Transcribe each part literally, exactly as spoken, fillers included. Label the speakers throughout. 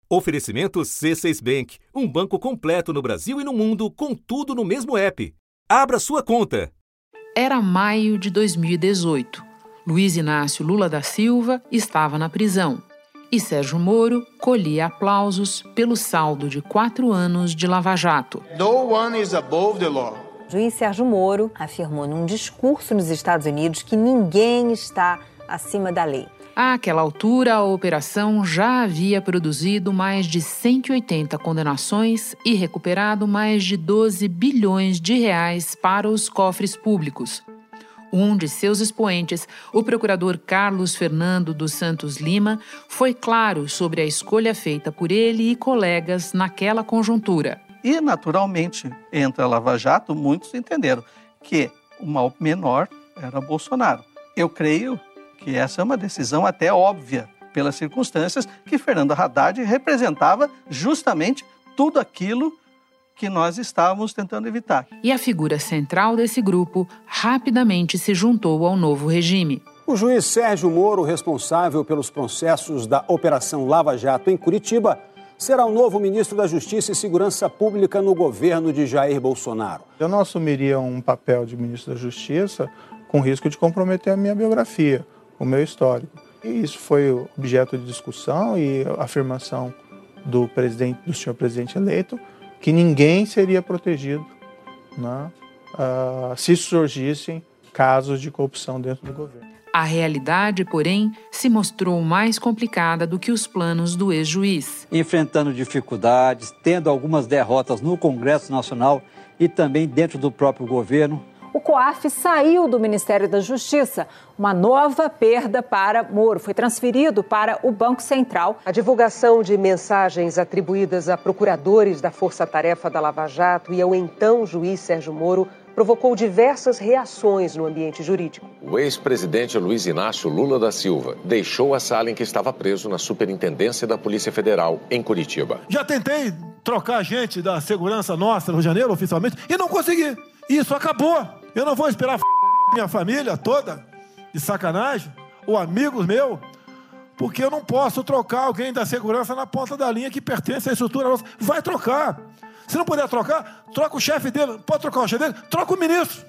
Speaker 1: Oferecimento C seis Bank, um banco completo no Brasil e no mundo, com tudo no mesmo app. Abra sua conta.
Speaker 2: Era maio de dois mil e dezoito. Luiz Inácio Lula da Silva estava na prisão e Sérgio Moro colhia aplausos pelo saldo de quatro anos de Lava Jato.
Speaker 3: No one is above the law.
Speaker 4: O juiz Sérgio Moro afirmou num discurso nos Estados Unidos que ninguém está acima da lei.
Speaker 2: Àquela altura, a operação já havia produzido mais de cento e oitenta condenações e recuperado mais de doze bilhões de reais para os cofres públicos. Um de seus expoentes, o procurador Carlos Fernando dos Santos Lima, foi claro sobre a escolha feita por ele e colegas naquela conjuntura.
Speaker 5: E, naturalmente, entre a Lava Jato, muitos entenderam que o mal menor era Bolsonaro. Eu creio que essa é uma decisão até óbvia, pelas circunstâncias que Fernando Haddad representava justamente tudo aquilo que nós estávamos tentando evitar.
Speaker 2: E a figura central desse grupo rapidamente se juntou ao novo regime.
Speaker 6: O juiz Sérgio Moro, responsável pelos processos da Operação Lava Jato em Curitiba, será o novo ministro da Justiça e Segurança Pública no governo de Jair Bolsonaro.
Speaker 7: Eu não assumiria um papel de ministro da Justiça com risco de comprometer a minha biografia, o meu histórico. E isso foi objeto de discussão e afirmação do, presidente, do senhor presidente eleito, que ninguém seria protegido, né, uh, se surgissem casos de corrupção dentro do governo.
Speaker 2: A realidade, porém, se mostrou mais complicada do que os planos do ex-juiz.
Speaker 8: Enfrentando dificuldades, tendo algumas derrotas no Congresso Nacional e também dentro do próprio governo.
Speaker 4: O COAF saiu do Ministério da Justiça. Uma nova perda para Moro. Foi transferido para o Banco Central.
Speaker 9: A divulgação de mensagens atribuídas a procuradores da Força Tarefa da Lava Jato e ao então juiz Sérgio Moro provocou diversas reações no ambiente jurídico.
Speaker 10: O ex-presidente Luiz Inácio Lula da Silva deixou a sala em que estava preso na Superintendência da Polícia Federal, em Curitiba.
Speaker 11: Já tentei trocar gente da segurança nossa no Rio de Janeiro, oficialmente, e não consegui. Isso acabou. Eu não vou esperar a f... minha família toda, de sacanagem, ou amigos meus, porque eu não posso trocar alguém da segurança na ponta da linha que pertence à estrutura nossa. Vai trocar. Se não puder trocar, troca o chefe dele. Pode trocar o chefe dele? Troca o ministro.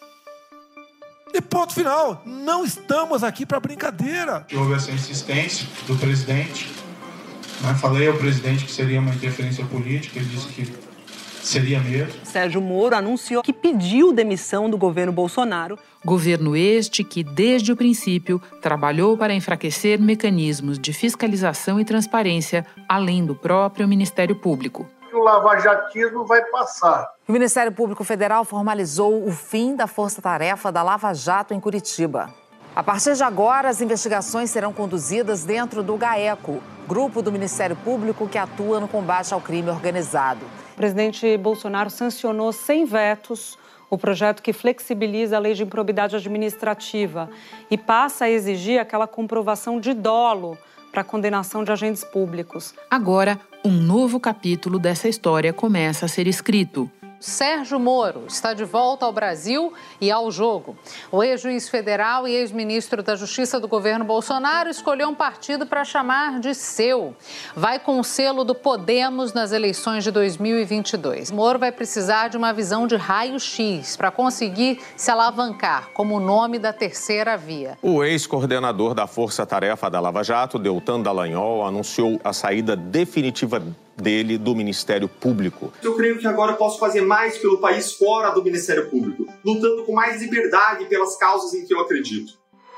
Speaker 11: E ponto final. Não estamos aqui para brincadeira.
Speaker 12: Houve essa insistência do presidente. Né? Falei ao presidente que seria uma interferência política. Ele disse que seria mesmo.
Speaker 13: Sérgio Moro anunciou que pediu demissão do governo Bolsonaro.
Speaker 2: Governo este que, desde o princípio, trabalhou para enfraquecer mecanismos de fiscalização e transparência, além do próprio Ministério Público.
Speaker 14: O lavajatismo vai passar.
Speaker 4: O Ministério Público Federal formalizou o fim da força-tarefa da Lava Jato em Curitiba. A partir de agora, as investigações serão conduzidas dentro do GAECO, grupo do Ministério Público que atua no combate ao crime organizado.
Speaker 15: O presidente Bolsonaro sancionou sem vetos o projeto que flexibiliza a lei de improbidade administrativa e passa a exigir aquela comprovação de dolo para a condenação de agentes públicos.
Speaker 2: Agora, um novo capítulo dessa história começa a ser escrito.
Speaker 16: Sérgio Moro está de volta ao Brasil e ao jogo. O ex-juiz federal e ex-ministro da Justiça do governo Bolsonaro escolheu um partido para chamar de seu. Vai com o selo do Podemos nas eleições de dois mil e vinte e dois. Moro vai precisar de uma visão de raio-x para conseguir se alavancar como o nome da terceira via.
Speaker 17: O ex-coordenador da Força Tarefa da Lava Jato, Deltan Dallagnol, anunciou a saída definitiva dele do Ministério Público.
Speaker 18: Eu creio que agora eu posso fazer mais pelo país fora do Ministério Público, lutando com mais liberdade pelas causas em que eu acredito.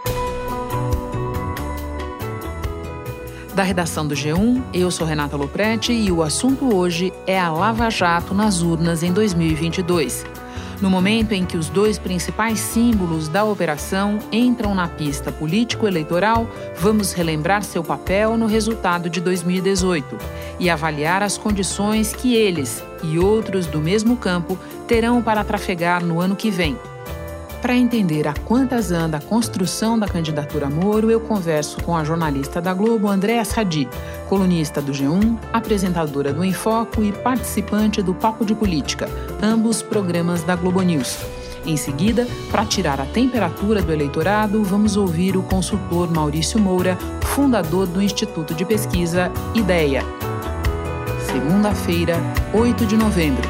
Speaker 2: Da redação do G um, eu sou Renata Lopretti e o assunto hoje é a Lava Jato nas urnas em dois mil e vinte e dois. No momento em que os dois principais símbolos da operação entram na pista político-eleitoral, vamos relembrar seu papel no resultado de dois mil e dezoito e avaliar as condições que eles e outros do mesmo campo terão para trafegar no ano que vem. Para entender a quantas anda a construção da candidatura Moro, eu converso com a jornalista da Globo, Andréa Sadi, colunista do G um, apresentadora do Enfoco e participante do Papo de Política, ambos programas da Globo News. Em seguida, para tirar a temperatura do eleitorado, vamos ouvir o consultor Maurício Moura, fundador do Instituto de Pesquisa IDEA. segunda-feira, oito de novembro.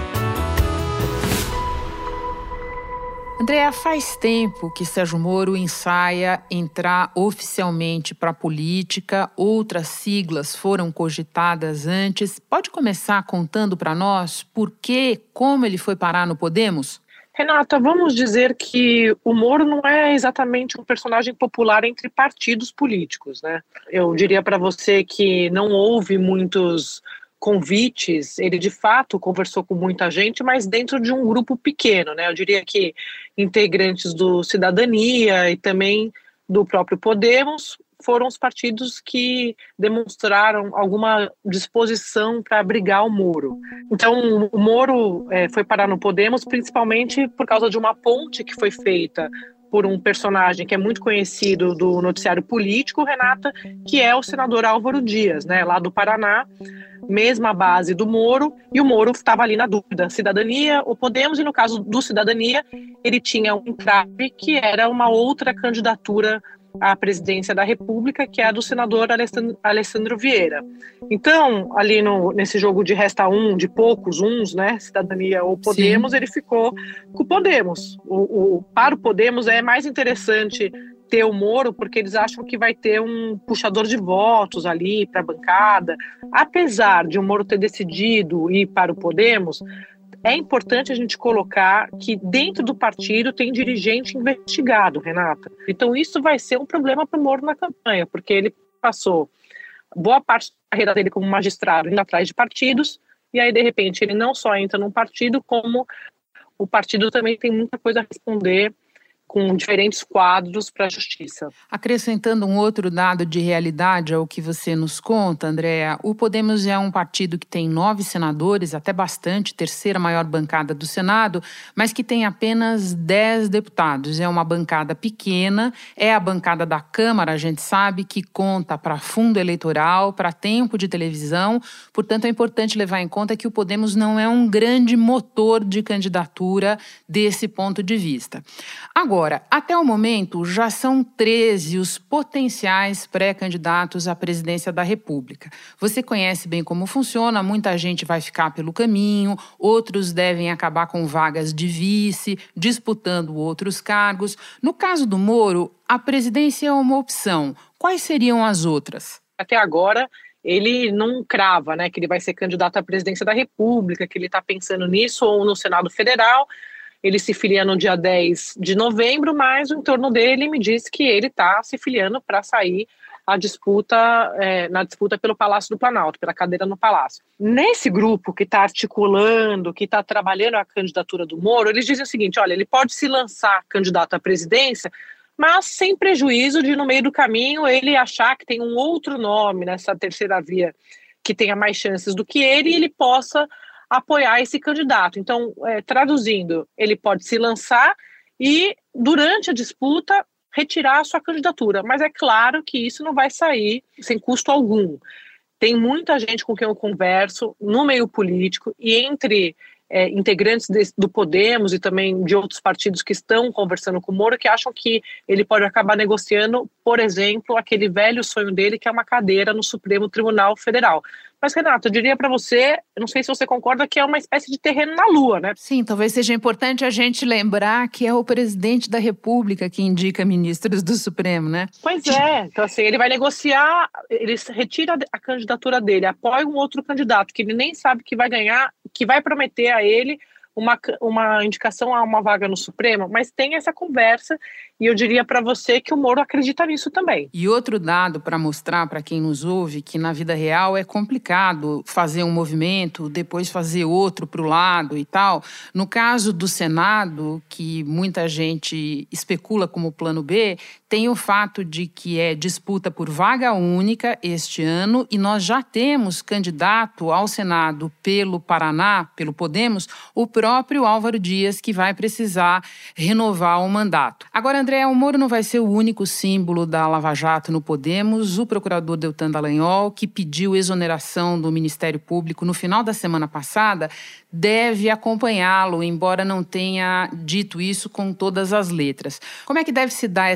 Speaker 2: Andréa, faz tempo que Sérgio Moro ensaia entrar oficialmente para a política, outras siglas foram cogitadas antes. Pode começar contando para nós por que, como ele foi parar no Podemos?
Speaker 19: Renata, vamos dizer que o Moro não é exatamente um personagem popular entre partidos políticos, né? Eu diria para você que não houve muitos convites, ele de fato conversou com muita gente, mas dentro de um grupo pequeno, né? Eu diria que integrantes do Cidadania e também do próprio Podemos foram os partidos que demonstraram alguma disposição para abrigar o Moro. Então, o Moro é, foi parar no Podemos principalmente por causa de uma ponte que foi feita por um personagem que é muito conhecido do noticiário político, Renata, que é o senador Álvaro Dias, né, lá do Paraná, mesma base do Moro, e o Moro estava ali na dúvida, Cidadania ou Podemos, e no caso do Cidadania, ele tinha um entrave que era uma outra candidatura à presidência da República, que é a do senador Alessandro Vieira. Então, ali no, nesse jogo de resta um, de poucos uns, né, Cidadania ou Podemos, Sim. ele ficou com o Podemos. O, o, para o Podemos é mais interessante ter o Moro, porque eles acham que vai ter um puxador de votos ali para a bancada. Apesar de o Moro ter decidido ir para o Podemos, é importante a gente colocar que dentro do partido tem dirigente investigado, Renata. Então isso vai ser um problema para o Moro na campanha, porque ele passou boa parte da carreira dele como magistrado indo atrás de partidos, e aí de repente ele não só entra num partido, como o partido também tem muita coisa a responder com diferentes quadros para a justiça.
Speaker 2: Acrescentando um outro dado de realidade ao que você nos conta, Andréa, o Podemos é um partido que tem nove senadores, até bastante, terceira maior bancada do Senado, mas que tem apenas dez deputados. É uma bancada pequena, é a bancada da Câmara, a gente sabe, que conta para fundo eleitoral, para tempo de televisão, portanto é importante levar em conta que o Podemos não é um grande motor de candidatura desse ponto de vista. Agora, Agora, até o momento, já são treze os potenciais pré-candidatos à presidência da República. Você conhece bem como funciona, muita gente vai ficar pelo caminho, outros devem acabar com vagas de vice, disputando outros cargos. No caso do Moro, a presidência é uma opção. Quais seriam as outras?
Speaker 19: Até agora, ele não crava, né, que ele vai ser candidato à presidência da República, que ele está pensando nisso ou no Senado Federal. Ele se filia no dia dez de novembro, mas o entorno dele me disse que ele está se filiando para sair a disputa, é, na disputa pelo Palácio do Planalto, pela cadeira no Palácio. Nesse grupo que está articulando, que está trabalhando a candidatura do Moro, eles dizem o seguinte: olha, ele pode se lançar candidato à presidência, mas sem prejuízo de, no meio do caminho, ele achar que tem um outro nome nessa terceira via que tenha mais chances do que ele e ele possa apoiar esse candidato. Então, é, traduzindo, ele pode se lançar e, durante a disputa, retirar a sua candidatura. Mas é claro que isso não vai sair sem custo algum. Tem muita gente com quem eu converso no meio político e entre é, integrantes de, do Podemos e também de outros partidos que estão conversando com o Moro, que acham que ele pode acabar negociando, por exemplo, aquele velho sonho dele, que é uma cadeira no Supremo Tribunal Federal. Mas, Renato, eu diria para você, eu não sei se você concorda, que é uma espécie de terreno na Lua, né?
Speaker 2: Sim, talvez seja importante a gente lembrar que é o presidente da República que indica ministros do Supremo, né?
Speaker 19: Pois é, então assim, ele vai negociar, ele retira a candidatura dele, apoia um outro candidato que ele nem sabe que vai ganhar, que vai prometer a ele uma, uma indicação a uma vaga no Supremo, mas tem essa conversa e eu diria para você que o Moro acredita nisso também.
Speaker 2: E outro dado para mostrar para quem nos ouve que na vida real é complicado fazer um movimento, depois fazer outro para o lado e tal. No caso do Senado, que muita gente especula como plano B, tem o fato de que é disputa por vaga única este ano e nós já temos candidato ao Senado pelo Paraná, pelo Podemos, o próprio Álvaro Dias, que vai precisar renovar o mandato. Agora, André, o Moro não vai ser o único símbolo da Lava Jato no Podemos. O procurador Deltan Dallagnol, que pediu exoneração do Ministério Público no final da semana passada, deve acompanhá-lo, embora não tenha dito isso com todas as letras. Como é que deve se dar essa entrada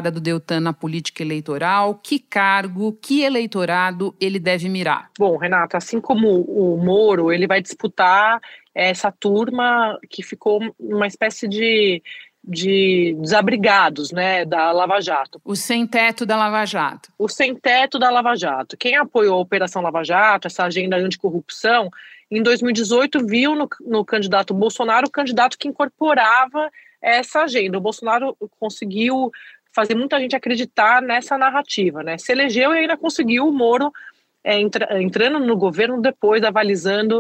Speaker 2: entrada do Deltan na política eleitoral? Que cargo, que eleitorado ele deve mirar?
Speaker 19: Bom, Renata, assim como o Moro, ele vai disputar essa turma que ficou uma espécie de, de desabrigados, né, da Lava Jato.
Speaker 2: O sem-teto da Lava Jato.
Speaker 19: O sem-teto da Lava Jato. Quem apoiou a Operação Lava Jato, essa agenda anticorrupção, em dois mil e dezoito viu no, no candidato Bolsonaro o candidato que incorporava essa agenda. O Bolsonaro conseguiu fazer muita gente acreditar nessa narrativa, né? Se elegeu e ainda conseguiu o Moro é, entra, entrando no governo depois, avalizando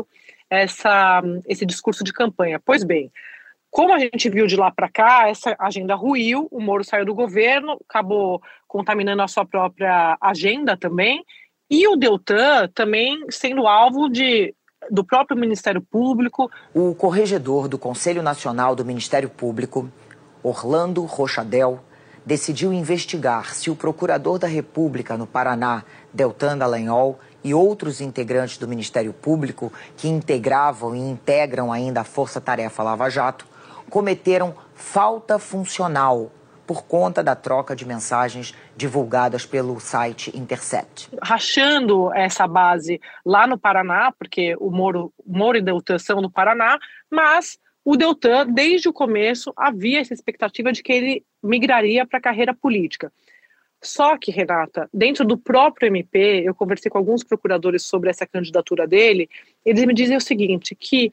Speaker 19: essa, esse discurso de campanha. Pois bem, como a gente viu de lá para cá, essa agenda ruiu, o Moro saiu do governo, acabou contaminando a sua própria agenda também, e o Deltan também sendo alvo de do próprio Ministério Público.
Speaker 20: O corregedor do Conselho Nacional do Ministério Público, Orlando Rochadel, decidiu investigar se o procurador da República no Paraná, Deltan Dallagnol, e outros integrantes do Ministério Público que integravam e integram ainda a Força Tarefa Lava Jato cometeram falta funcional por conta da troca de mensagens divulgadas pelo site Intercept.
Speaker 19: Rachando essa base lá no Paraná, porque o Moro, Moro e Deltan são do Paraná, mas o Deltan, desde o começo, havia essa expectativa de que ele migraria para a carreira política. Só que, Renata, dentro do próprio M P, eu conversei com alguns procuradores sobre essa candidatura dele, eles me dizem o seguinte, que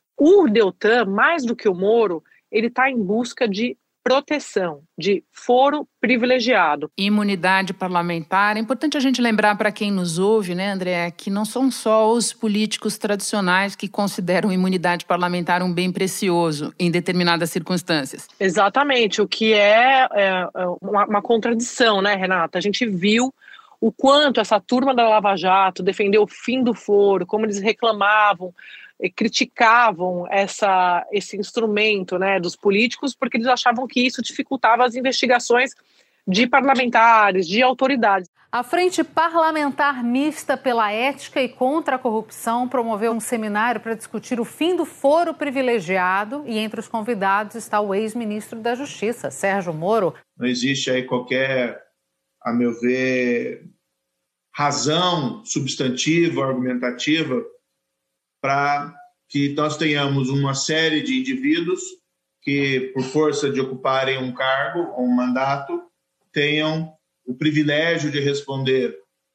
Speaker 19: o Deltan, mais do que o Moro, ele está em busca de proteção, de foro privilegiado.
Speaker 2: Imunidade parlamentar. É importante a gente lembrar para quem nos ouve, né, André, que não são só os políticos tradicionais que consideram imunidade parlamentar um bem precioso em determinadas circunstâncias.
Speaker 19: Exatamente, o que é, é uma, uma contradição, né, Renata? A gente viu o quanto essa turma da Lava Jato defendeu o fim do foro, como eles reclamavam, criticavam essa, esse instrumento, né, dos políticos, porque eles achavam que isso dificultava as investigações de parlamentares, de autoridades.
Speaker 16: A Frente Parlamentar Mista pela Ética e contra a Corrupção promoveu um seminário para discutir o fim do foro privilegiado e entre os convidados está o ex-ministro da Justiça, Sérgio Moro.
Speaker 12: Não existe aí qualquer, a meu ver, razão substantiva, argumentativa, para que nós tenhamos uma série de indivíduos que, por força de ocuparem um cargo ou um mandato, tenham o privilégio de responder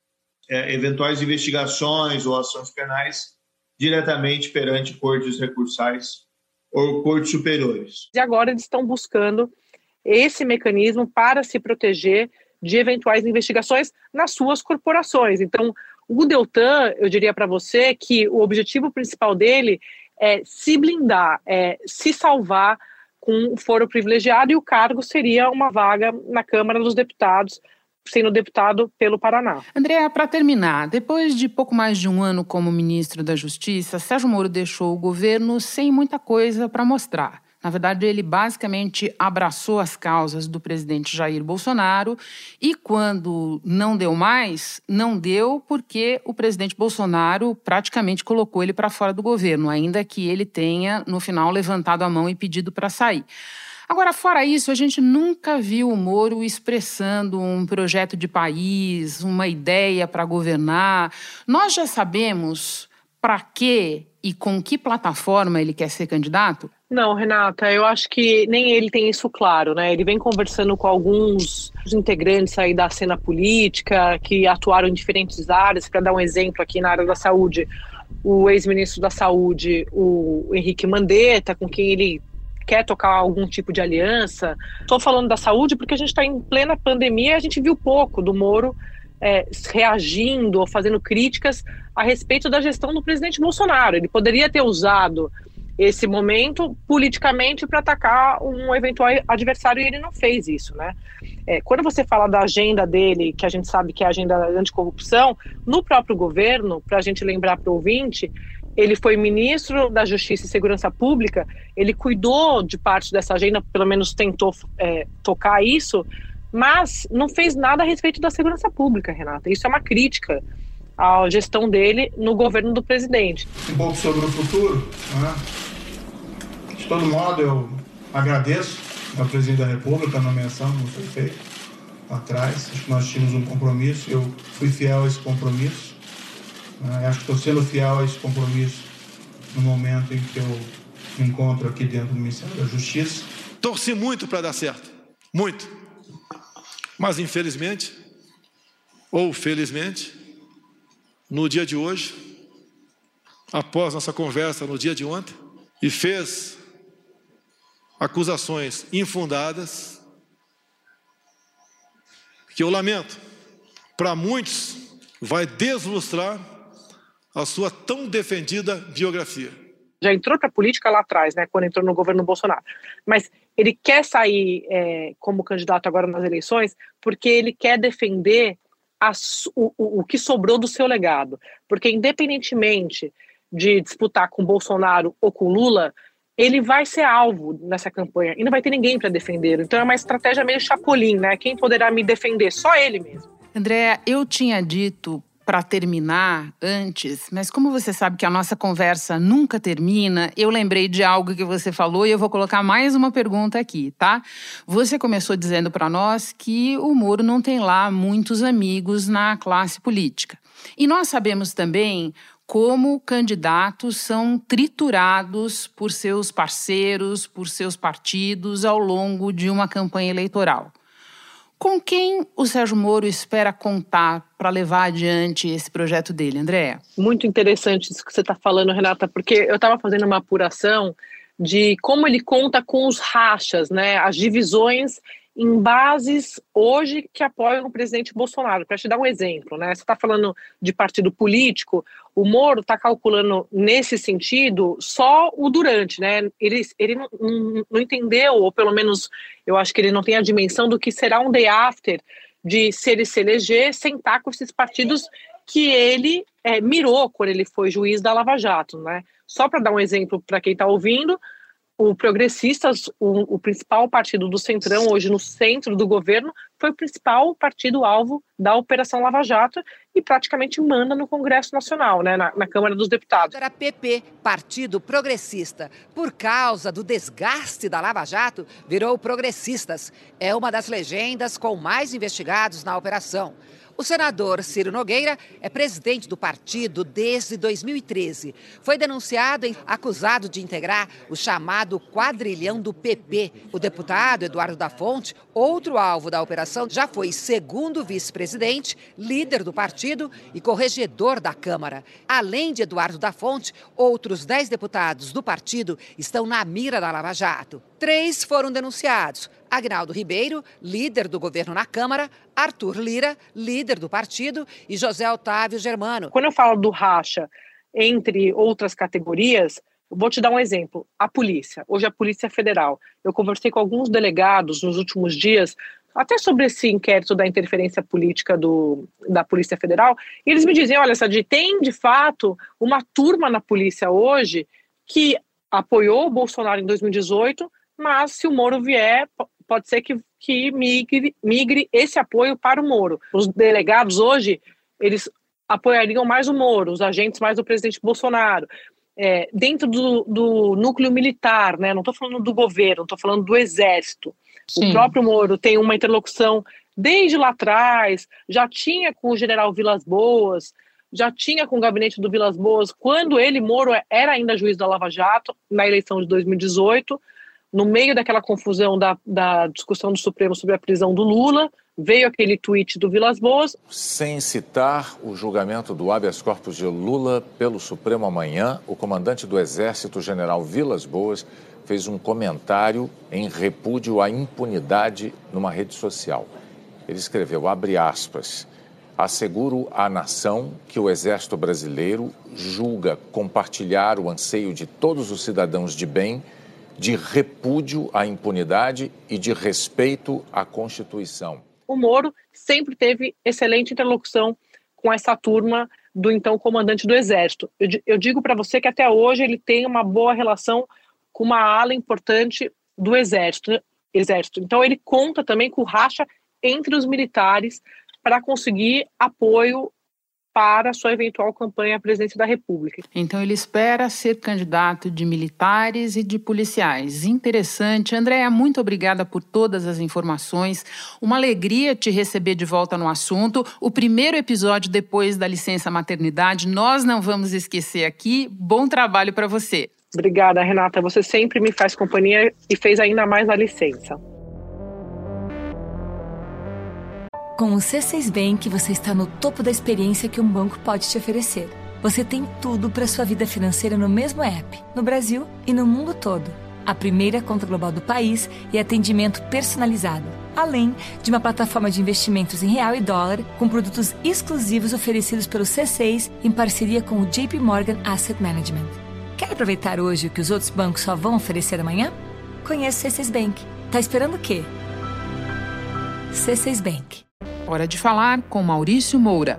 Speaker 12: é, eventuais investigações ou ações penais diretamente perante cortes recursais ou cortes superiores.
Speaker 19: E agora eles estão buscando esse mecanismo para se proteger de eventuais investigações nas suas corporações. Então, o Deltan, eu diria para você que o objetivo principal dele é se blindar, é se salvar com o foro privilegiado e o cargo seria uma vaga na Câmara dos Deputados, sendo deputado pelo Paraná.
Speaker 2: Andréa, para terminar, depois de pouco mais de um ano como ministro da Justiça, Sérgio Moro deixou o governo sem muita coisa para mostrar. Na verdade, ele basicamente abraçou as causas do presidente Jair Bolsonaro e quando não deu mais, não deu porque o presidente Bolsonaro praticamente colocou ele para fora do governo, ainda que ele tenha, no final, levantado a mão e pedido para sair. Agora, fora isso, a gente nunca viu o Moro expressando um projeto de país, uma ideia para governar. Nós já sabemos para quê e com que plataforma ele quer ser candidato?
Speaker 19: Não, Renata, eu acho que nem ele tem isso claro, né? Ele vem conversando com alguns integrantes aí da cena política que atuaram em diferentes áreas. Para dar um exemplo aqui na área da saúde, o ex-ministro da Saúde, o Henrique Mandetta, com quem ele quer tocar algum tipo de aliança. Estou falando da saúde porque a gente está em plena pandemia e a gente viu pouco do Moro é, reagindo ou fazendo críticas a respeito da gestão do presidente Bolsonaro. Ele poderia ter usado esse momento politicamente para atacar um eventual adversário e ele não fez isso, né? É, quando você fala da agenda dele, que a gente sabe que é a agenda anticorrupção, no próprio governo, para a gente lembrar para o ouvinte, ele foi ministro da Justiça e Segurança Pública, ele cuidou de parte dessa agenda, pelo menos tentou é, tocar isso, mas não fez nada a respeito da segurança pública, Renata. Isso é uma crítica à gestão dele no governo do presidente.
Speaker 12: Um pouco sobre o futuro, né? De todo modo, eu agradeço ao presidente da República a nomeação que foi feita.
Speaker 7: atrás. Acho que nós tínhamos um compromisso, eu fui fiel a esse compromisso. Uh, acho que estou sendo fiel a esse compromisso no momento em que eu me encontro aqui dentro do Ministério da Justiça.
Speaker 11: Torci muito para dar certo, muito. Mas infelizmente, ou felizmente, no dia de hoje, após nossa conversa no dia de ontem, e fez acusações infundadas, que eu lamento, para muitos vai deslustrar a sua tão defendida biografia.
Speaker 19: Já entrou para a política lá atrás, né, quando entrou no governo Bolsonaro, mas ele quer sair é, como candidato agora nas eleições porque ele quer defender as, o, o, o que sobrou do seu legado, porque independentemente de disputar com Bolsonaro ou com Lula, ele vai ser alvo nessa campanha e não vai ter ninguém para defendê-lo. Então é uma estratégia meio Chapolin, né? Quem poderá me defender? Só ele mesmo.
Speaker 2: Andréa, eu tinha dito para terminar antes, mas como você sabe que a nossa conversa nunca termina, eu lembrei de algo que você falou e eu vou colocar mais uma pergunta aqui, tá? Você começou dizendo para nós que o Moro não tem lá muitos amigos na classe política. E nós sabemos também como candidatos são triturados por seus parceiros, por seus partidos ao longo de uma campanha eleitoral. Com quem o Sérgio Moro espera contar para levar adiante esse projeto dele, Andréa?
Speaker 19: Muito interessante isso que você está falando, Renata, porque eu estava fazendo uma apuração de como ele conta com os rachas, né, as divisões em bases hoje que apoiam o presidente Bolsonaro. Para te dar um exemplo, né, você está falando de partido político, o Moro está calculando nesse sentido só o durante, né? Ele, ele não, não, não entendeu, ou pelo menos eu acho que ele não tem a dimensão do que será um day after de se ele se eleger, sentar com esses partidos que ele é, mirou quando ele foi juiz da Lava Jato, né? Só para dar um exemplo para quem está ouvindo, o Progressistas, o, o principal partido do Centrão, hoje no centro do governo, foi o principal partido-alvo da Operação Lava Jato e praticamente manda no Congresso Nacional, né, na, na Câmara dos Deputados.
Speaker 21: Era P P, Partido Progressista. Por causa do desgaste da Lava Jato, virou Progressistas. É uma das legendas com mais investigados na operação. O senador Ciro Nogueira é presidente do partido desde dois mil e treze. Foi denunciado e acusado de integrar o chamado quadrilhão do P P. O deputado Eduardo da Fonte, outro alvo da operação, já foi segundo vice-presidente, líder do partido e corregedor da Câmara. Além de Eduardo da Fonte, outros dez deputados do partido estão na mira da Lava Jato. Três foram denunciados: Agnaldo Ribeiro, líder do governo na Câmara, Arthur Lira, líder do partido, e José Otávio Germano.
Speaker 19: Quando eu falo do racha entre outras categorias, vou te dar um exemplo. A polícia, hoje a Polícia Federal. Eu conversei com alguns delegados nos últimos dias, até sobre esse inquérito da interferência política do, da Polícia Federal, e eles me dizem, olha, Sadi, tem de fato uma turma na polícia hoje que apoiou o Bolsonaro em dois mil e dezoito, mas se o Moro vier, pode ser que, que migre, migre esse apoio para o Moro. Os delegados hoje, eles apoiariam mais o Moro, os agentes mais o presidente Bolsonaro. É, dentro do, do núcleo militar, né? Não estou falando do governo, estou falando do Exército. Sim. O próprio Moro tem uma interlocução desde lá atrás, já tinha com o general Vilas Boas, já tinha com o gabinete do Vilas Boas, quando ele, Moro, era ainda juiz da Lava Jato, na eleição de dois mil e dezoito, no meio daquela confusão da, da discussão do Supremo sobre a prisão do Lula, veio aquele tweet do Vilas Boas.
Speaker 10: Sem citar o julgamento do habeas corpus de Lula pelo Supremo amanhã, o comandante do Exército, general Vilas Boas, fez um comentário em repúdio à impunidade numa rede social. Ele escreveu, abre aspas, asseguro à nação que o Exército brasileiro julga compartilhar o anseio de todos os cidadãos de bem, de repúdio à impunidade e de respeito à Constituição.
Speaker 19: O Moro sempre teve excelente interlocução com essa turma do então comandante do Exército. Eu, eu digo para você que até hoje ele tem uma boa relação com uma ala importante do Exército. Exército. Então ele conta também com o racha entre os militares para conseguir apoio para sua eventual campanha à presidência da República.
Speaker 2: Então ele espera ser candidato de militares e de policiais. Interessante. Andréa, muito obrigada por todas as informações. Uma alegria te receber de volta no assunto. O primeiro episódio depois da licença maternidade, nós não vamos esquecer aqui. Bom trabalho para você.
Speaker 19: Obrigada, Renata. Você sempre me faz companhia e fez ainda mais na licença.
Speaker 1: Com o C seis Bank, você está no topo da experiência que um banco pode te oferecer. Você tem tudo para sua vida financeira no mesmo app, no Brasil e no mundo todo. A primeira conta global do país e atendimento personalizado, além de uma plataforma de investimentos em real e dólar com produtos exclusivos oferecidos pelo C seis em parceria com o J P Morgan Asset Management. Quer aproveitar hoje o que os outros bancos só vão oferecer amanhã? Conheça o C seis Bank. Tá esperando o quê? C seis Bank.
Speaker 2: Hora de falar com Maurício Moura.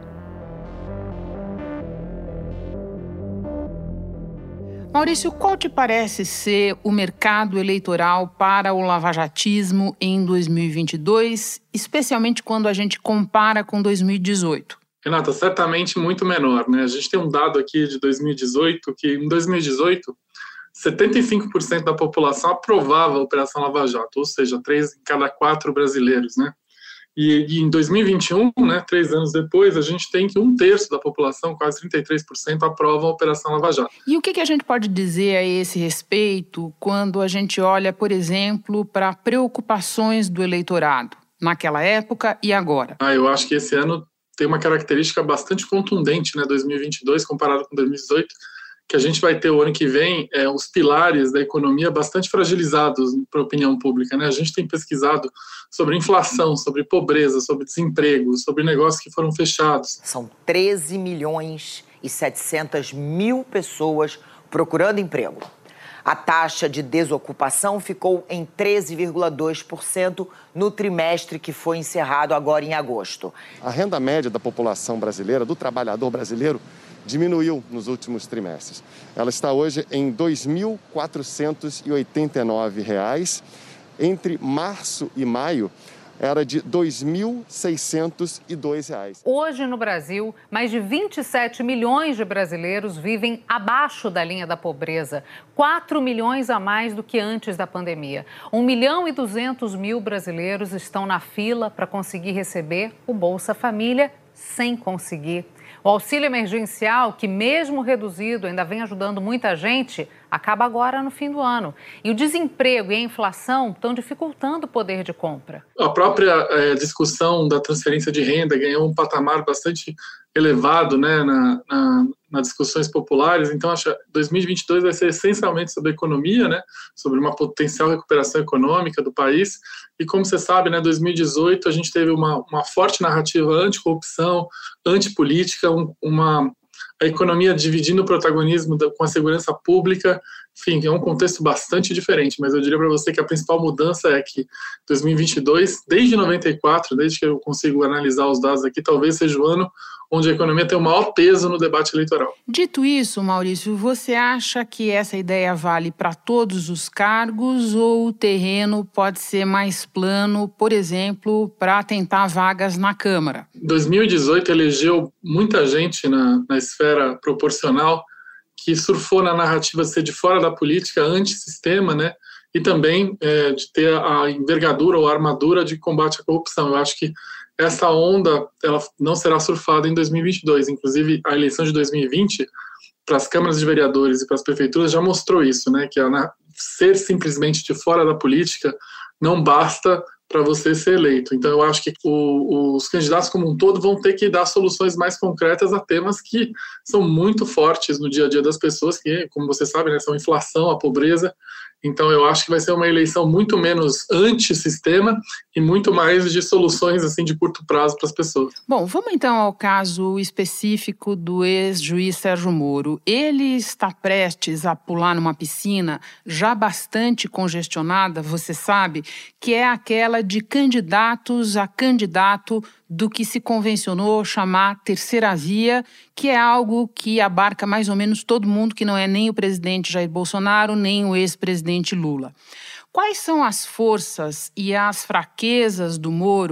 Speaker 2: Maurício, qual te parece ser o mercado eleitoral para o lavajatismo em dois mil e vinte e dois, especialmente quando a gente compara com dois mil e dezoito?
Speaker 22: Renata, certamente muito menor, né? A gente tem um dado aqui de dois mil e dezoito, que em dois mil e dezoito, setenta e cinco por cento da população aprovava a Operação Lava Jato, ou seja, três em cada quatro brasileiros, né? E, e em dois mil e vinte e um, né, três anos depois, a gente tem que um terço da população, quase trinta e três por cento, aprova a Operação Lava Jato.
Speaker 2: E o que, que a gente pode dizer a esse respeito quando a gente olha, por exemplo, para preocupações do eleitorado, naquela época e agora?
Speaker 22: Ah, eu acho que esse ano tem uma característica bastante contundente, né, dois mil e vinte e dois, comparado com dois mil e dezoito, que a gente vai ter o ano que vem é, os pilares da economia bastante fragilizados para a opinião pública, né? A gente tem pesquisado sobre inflação, sobre pobreza, sobre desemprego, sobre negócios que foram fechados.
Speaker 20: São treze milhões e setecentas mil pessoas procurando emprego. A taxa de desocupação ficou em treze vírgula dois por cento no trimestre que foi encerrado agora em agosto.
Speaker 23: A renda média da população brasileira, do trabalhador brasileiro, diminuiu nos últimos trimestres. Ela está hoje em dois mil quatrocentos e oitenta e nove reais. Entre março e maio, era de dois mil seiscentos e dois reais.
Speaker 16: Hoje, no Brasil, mais de vinte e sete milhões de brasileiros vivem abaixo da linha da pobreza. quatro milhões a mais do que antes da pandemia. um milhão e duzentos mil brasileiros estão na fila para conseguir receber o Bolsa Família sem conseguir. O auxílio emergencial, que mesmo reduzido ainda vem ajudando muita gente, acaba agora no fim do ano. E o desemprego e a inflação estão dificultando o poder de compra.
Speaker 22: A própria é, discussão da transferência de renda ganhou um patamar bastante elevado, né, na, na, nas discussões populares. Então, acho que dois mil e vinte e dois vai ser essencialmente sobre economia, né, sobre uma potencial recuperação econômica do país. E como você sabe, né, dois mil e dezoito a gente teve uma, uma forte narrativa anticorrupção, antipolítica, um, uma... a economia dividindo o protagonismo da, com a segurança pública. Enfim, é um contexto bastante diferente, mas eu diria para você que a principal mudança é que dois mil e vinte e dois, desde noventa e quatro, desde que eu consigo analisar os dados aqui, talvez seja o ano onde a economia tem o maior peso no debate eleitoral.
Speaker 2: Dito isso, Maurício, você acha que essa ideia vale para todos os cargos ou o terreno pode ser mais plano, por exemplo, para tentar vagas na Câmara?
Speaker 22: dois mil e dezoito elegeu muita gente na, na esfera proporcional que surfou na narrativa de ser de fora da política, antissistema, né? E também é, de ter a envergadura ou a armadura de combate à corrupção. Eu acho que essa onda ela não será surfada em dois mil e vinte e dois. Inclusive, a eleição de dois mil e vinte, para as câmaras de vereadores e para as prefeituras, já mostrou isso, né? Que a, ser simplesmente de fora da política não basta para você ser eleito. Então, eu acho que o, os candidatos como um todo vão ter que dar soluções mais concretas a temas que são muito fortes no dia a dia das pessoas, que, como você sabe, né, são a inflação, a pobreza. Então, eu acho que vai ser uma eleição muito menos antissistema e muito mais de soluções assim, de curto prazo para as pessoas.
Speaker 2: Bom, vamos então ao caso específico do ex-juiz Sérgio Moro. Ele está prestes a pular numa piscina já bastante congestionada, você sabe, que é aquela de candidatos a candidato do que se convencionou chamar terceira via, que é algo que abarca mais ou menos todo mundo que não é nem o presidente Jair Bolsonaro, nem o ex-presidente Lula. Quais são as forças e as fraquezas do Moro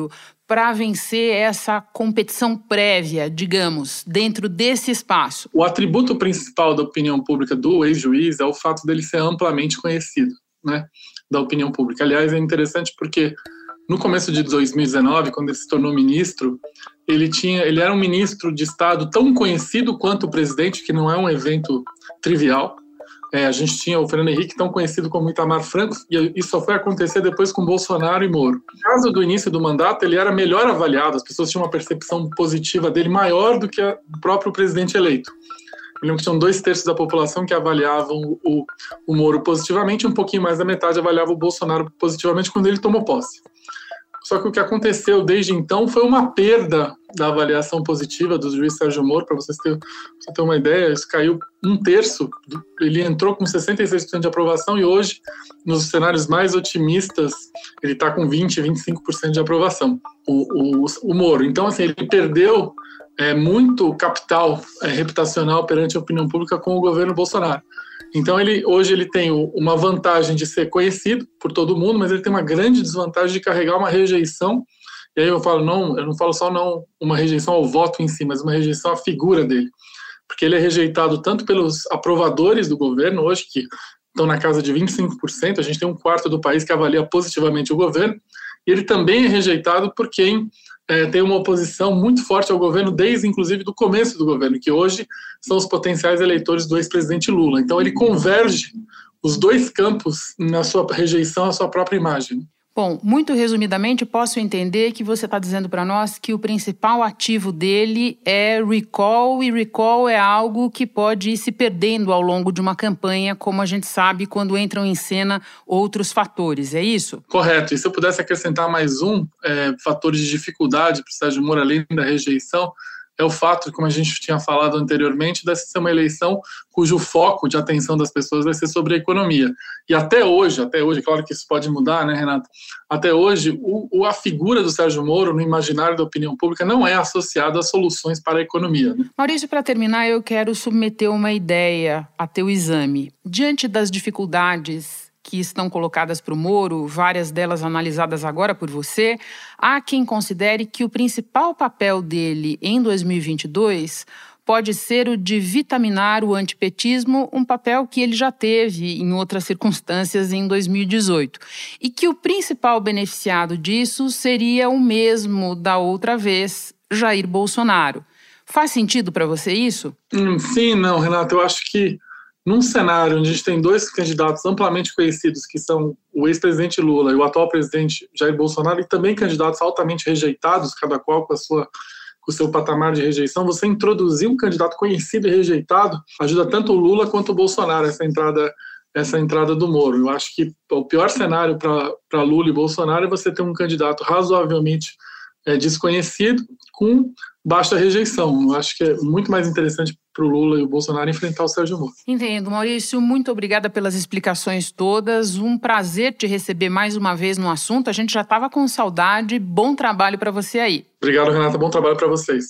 Speaker 2: para vencer essa competição prévia, digamos, dentro desse espaço?
Speaker 22: O atributo principal da opinião pública do ex-juiz é o fato dele ser amplamente conhecido, né, da opinião pública. Aliás, é interessante porque no começo de dois mil e dezenove, quando ele se tornou ministro, ele, tinha, ele era um ministro de Estado tão conhecido quanto o presidente, que não é um evento trivial. É, a gente tinha o Fernando Henrique, tão conhecido como Itamar Franco, e isso só foi acontecer depois com Bolsonaro e Moro. No caso do início do mandato, ele era melhor avaliado, as pessoas tinham uma percepção positiva dele maior do que o próprio presidente eleito. Eu lembro que tinham dois terços da população que avaliavam o, o Moro positivamente, e um pouquinho mais da metade avaliava o Bolsonaro positivamente quando ele tomou posse. Só que o que aconteceu desde então foi uma perda da avaliação positiva do juiz Sérgio Moro. Para vocês terem você ter uma ideia, isso caiu um terço. Ele entrou com sessenta e seis por cento de aprovação e hoje, nos cenários mais otimistas, ele está com vinte, vinte e cinco por cento de aprovação, o, o, o Moro. Então, assim, ele perdeu é, muito capital é, reputacional perante a opinião pública com o governo Bolsonaro. Então, ele, hoje ele tem uma vantagem de ser conhecido por todo mundo, mas ele tem uma grande desvantagem de carregar uma rejeição. E aí eu falo, não, eu não falo só não uma rejeição ao voto em si, mas uma rejeição à figura dele. Porque ele é rejeitado tanto pelos aprovadores do governo, hoje, que estão na casa de vinte e cinco por cento, a gente tem um quarto do país que avalia positivamente o governo, e ele também é rejeitado por quem é, tem uma oposição muito forte ao governo, desde, inclusive, do começo do governo, que hoje são os potenciais eleitores do ex-presidente Lula. Então, ele converge os dois campos na sua rejeição à sua própria imagem.
Speaker 2: Bom, muito resumidamente, posso entender que você está dizendo para nós que o principal ativo dele é recall, e recall é algo que pode ir se perdendo ao longo de uma campanha, como a gente sabe quando entram em cena outros fatores, é isso?
Speaker 22: Correto, e se eu pudesse acrescentar mais um é, fator de dificuldade para o Sérgio Moro, além da rejeição, é o fato, como a gente tinha falado anteriormente, dessa ser uma eleição cujo foco de atenção das pessoas vai ser sobre a economia. E até hoje, até hoje, claro que isso pode mudar, né, Renato? Até hoje, o, a figura do Sérgio Moro no imaginário da opinião pública não é associada a soluções para a economia, né?
Speaker 2: Maurício, para terminar, eu quero submeter uma ideia a teu exame. Diante das dificuldades que estão colocadas para o Moro, várias delas analisadas agora por você, há quem considere que o principal papel dele em dois mil e vinte e dois pode ser o de vitaminar o antipetismo, um papel que ele já teve em outras circunstâncias em dois mil e dezoito. E que o principal beneficiado disso seria o mesmo da outra vez, Jair Bolsonaro. Faz sentido para você isso?
Speaker 22: Hum, sim, não, Renato. Eu acho que num cenário onde a gente tem dois candidatos amplamente conhecidos, que são o ex-presidente Lula e o atual presidente Jair Bolsonaro, e também candidatos altamente rejeitados, cada qual com, a sua, com o seu patamar de rejeição, você introduzir um candidato conhecido e rejeitado ajuda tanto o Lula quanto o Bolsonaro, essa entrada, essa entrada do Moro. Eu acho que o pior cenário para Lula e Bolsonaro é você ter um candidato razoavelmente é, desconhecido com baixa rejeição. Eu acho que é muito mais interessante para o Lula e o Bolsonaro enfrentar o Sérgio Moro.
Speaker 2: Entendo, Maurício. Muito obrigada pelas explicações todas. Um prazer te receber mais uma vez no assunto. A gente já estava com saudade. Bom trabalho para você aí.
Speaker 22: Obrigado, Renata. Bom trabalho para vocês.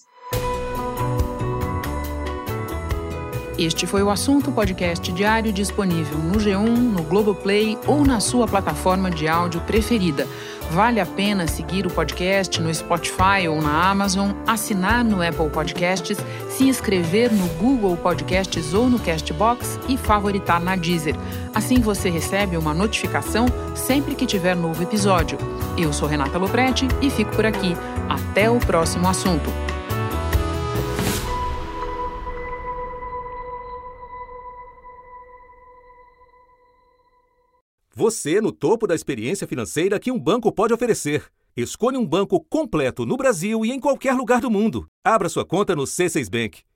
Speaker 2: Este foi o Assunto, podcast diário disponível no G um, no Globoplay ou na sua plataforma de áudio preferida. Vale a pena seguir o podcast no Spotify ou na Amazon, assinar no Apple Podcasts, se inscrever no Google Podcasts ou no Castbox e favoritar na Deezer. Assim você recebe uma notificação sempre que tiver novo episódio. Eu sou Renata Loprete e fico por aqui. Até o próximo assunto.
Speaker 3: Você no topo da experiência financeira que um banco pode oferecer. Escolha um banco completo no Brasil e em qualquer lugar do mundo. Abra sua conta no C seis Bank.